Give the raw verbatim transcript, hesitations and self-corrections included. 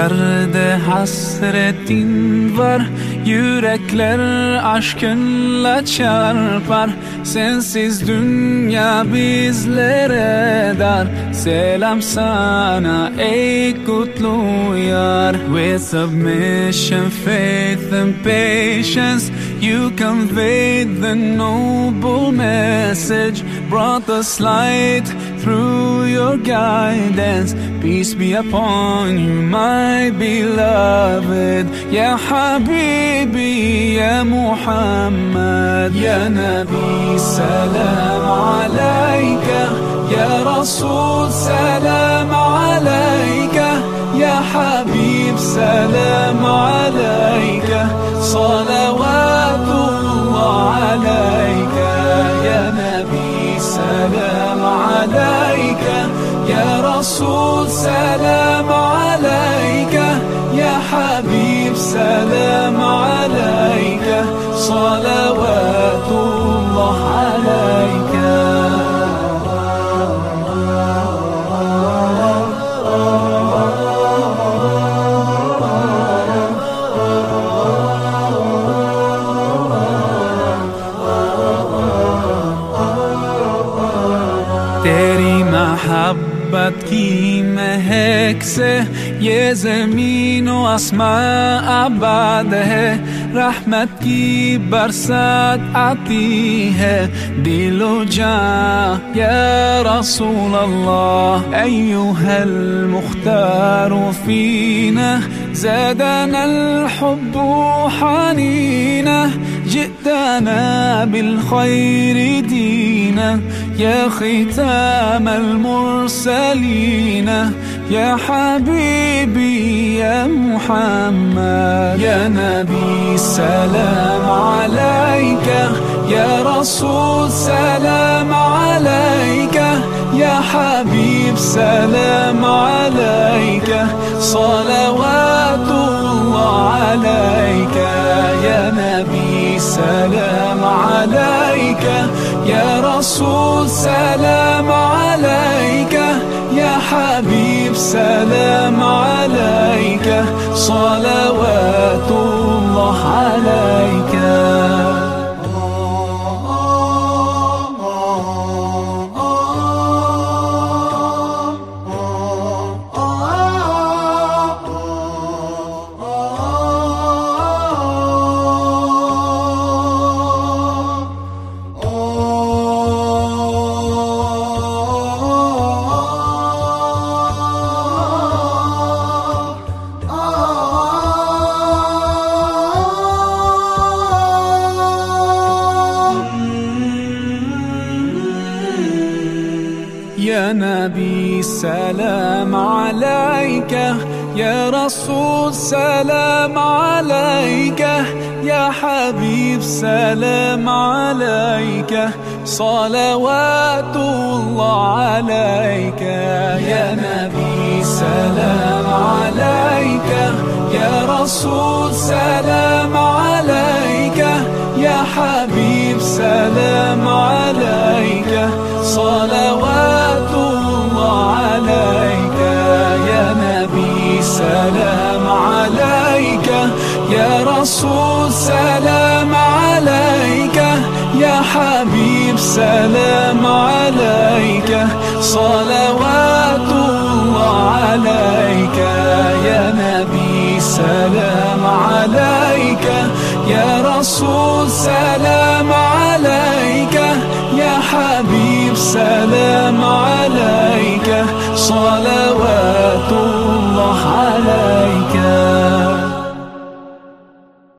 Yerde hasretin var, yürekler aşkınla çarpar. Sensiz dünya bizlere dar. Selam sana ey kutlu yar. With submission, faith and patience, you conveyed the noble message, brought us light through your guidance. Peace be upon you, my beloved. Ya Habibi, Ya Muhammad, Ya Nabi, salam alayka. Ya Rasul, salam alayka. Ya Habib, salam alayka. Salawatullah alayka. Ya Nabi, salam alayka. Ya Rasul, salam alayka. Ya Habib, salam alayka. Salawatullah alayka. तेरी मोहब्बत की महक से ये ज़मीन व आसमां आबाद है. रहमत की बरसात आती है दिलो जां या रसूल अल्लाह. अय्युहल मुख्तार फीना زادنا الحب حنينا. جئتنا بالخير دينا يا ختام المرسلين. يا حبيبي يا محمد يا نبي سلام عليك. يا رسول سلام عليك. يا حبيب سلام عليك. صلوات الله عليك. يا نبي سلام عليك. يا رسول سلام عليك. يا حبيب سلام عليك. صلوات الله عليك. يا نبي سلام عليك. يا رسول سلام عليك. يا حبيب سلام عليك. صلوات الله عليك. يا نبي سلام عليك. يا رسول سلام عليك. يا حبيب سلام عليك. صلوات الله عليك. يا نبي سلام عليك. يا رسول سلام عليك. يا حبيب سلام عليك. صلوات الله عليك. يا نبي سلام عليك. يا رسول سلام عليك. يا حبيب سلام عليك. صلوات الله عليك.